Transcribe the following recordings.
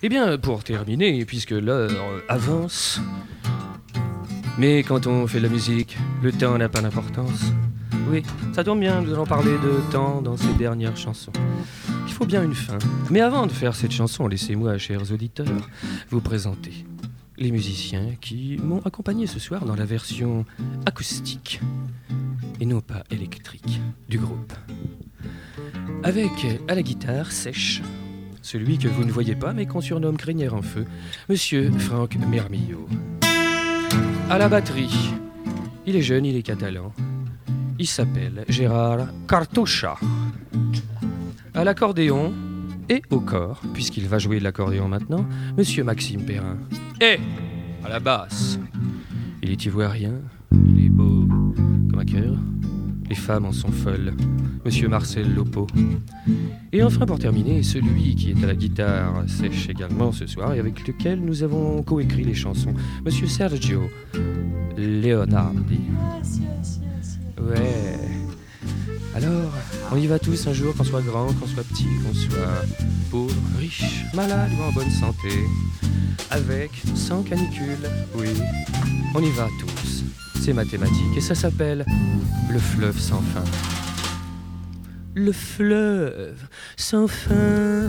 Eh bien, pour terminer, puisque l'heure avance, mais quand on fait de la musique, le temps n'a pas d'importance. Oui, ça tombe bien, nous allons parler de temps dans ces dernières chansons. Il faut bien une fin. Mais avant de faire cette chanson, laissez-moi, chers auditeurs, vous présenter les musiciens qui m'ont accompagné ce soir dans la version acoustique et non pas électrique du groupe. Avec à la guitare sèche, celui que vous ne voyez pas mais qu'on surnomme Crinière en feu, Monsieur Franck Mermillot. À la batterie, il est jeune, il est catalan. Il s'appelle Gérard Cartoucha. À l'accordéon et au corps, puisqu'il va jouer de l'accordéon maintenant, Monsieur Maxime Perrin. Et à la basse, il est ivoirien, il est beau comme un cœur. Les femmes en sont folles, Monsieur Marcel Lopo. Et enfin, pour terminer, celui qui est à la guitare sèche également ce soir et avec lequel nous avons coécrit les chansons, Monsieur Sergio Leonardi. Ouais. Alors, on y va tous un jour, qu'on soit grand, qu'on soit petit, qu'on soit pauvre, riche, malade ou en bonne santé. Avec, sans canicule, oui, on y va tous. C'est mathématique et ça s'appelle le fleuve sans fin. Le fleuve sans fin.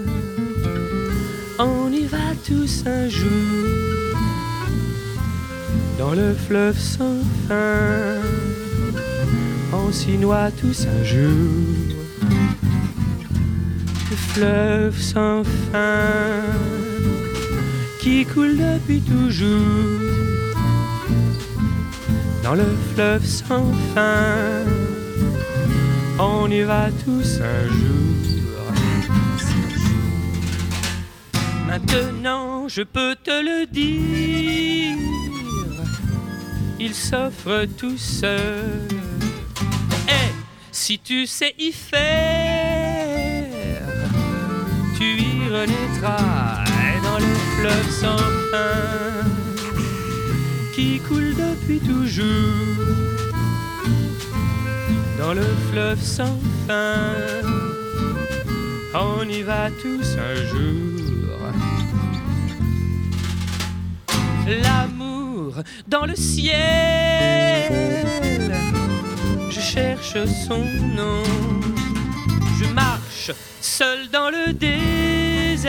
On y va tous un jour. Dans le fleuve sans fin. On s'y noie tous un jour. Le fleuve sans fin qui coule depuis toujours. Dans le fleuve sans fin, on y va tous un jour. Maintenant, je peux te le dire, il s'offre tout seul. Et si tu sais y faire, tu y renaîtras dans le fleuve sans fin qui coule depuis toujours. Dans le fleuve sans fin, on y va tous un jour. L'amour dans le ciel, je cherche son nom. Je marche seul dans le désert,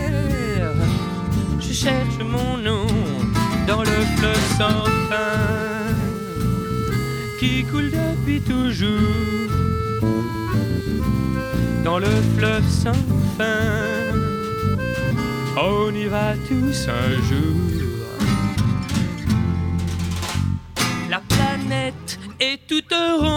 je cherche mon nom. Dans le fleuve sans fin qui coule depuis toujours. Dans le fleuve sans fin, on y va tous un jour. La planète est toute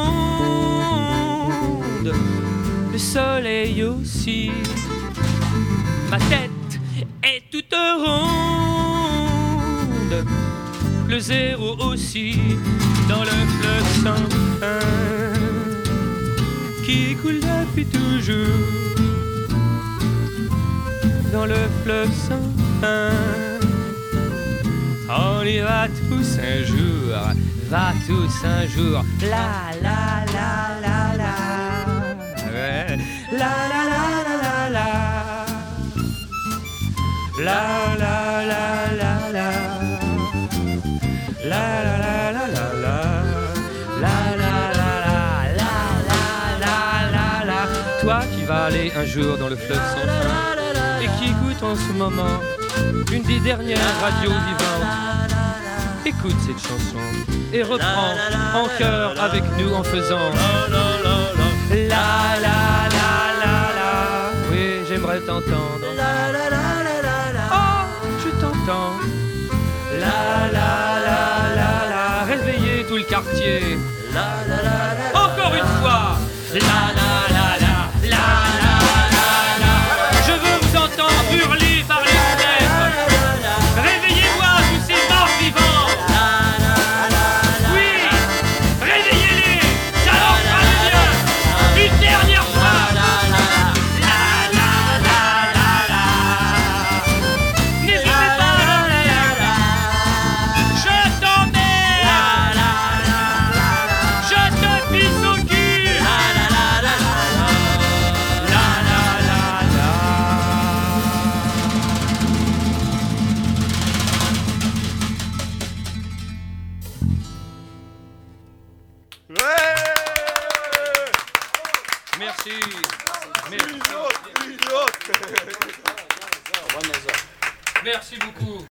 ronde, le soleil aussi. Ma tête est toute ronde, le zéro aussi. Dans le fleuve sans fin qui coule depuis toujours. Dans le fleuve sans fin, on y va tous un jour. Va tous un jour. La la la la la. Ouais. La la la la la la. La la la la la. La la la la la la. La la la la la la la la. Toi qui vas aller un jour dans le fleuve sans fin et qui écoute en ce moment une des dernières radios vivantes, écoute cette chanson et reprends en chœur avec nous en faisant la la la la la. Oui, j'aimerais t'entendre. Oh, je t'entends. La la la la la. Réveillez tout le quartier. Encore une fois. La la la la la la la la. Je veux vous entendre hurler par les fenêtres. Réveillez-moi tous ces morts vivants. Oui, réveillez-les. Ça leur fera du bien. Une dernière fois. La la la la la la. N'hésitez pas. Je t'emmène. Je te pisse au cul. Merci. Merci beaucoup.